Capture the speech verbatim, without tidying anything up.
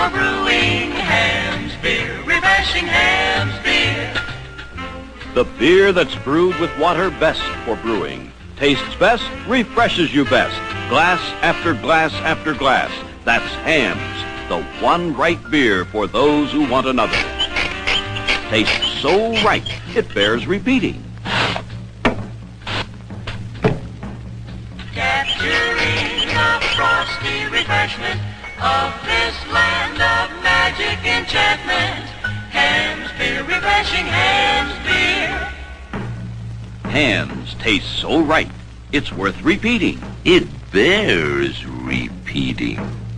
for brewing. Ham's beer, refreshing Ham's beer. The beer that's brewed with water best for brewing. Tastes best, refreshes you best. Glass after glass after glass. That's Ham's, the one right beer for those who want another. Tastes so right, it bears repeating. Capturing the frosty refreshment of this land of magic enchantment. Ham's beer, refreshing Ham's beer. Ham's tastes so right, it's worth repeating. It bears repeating.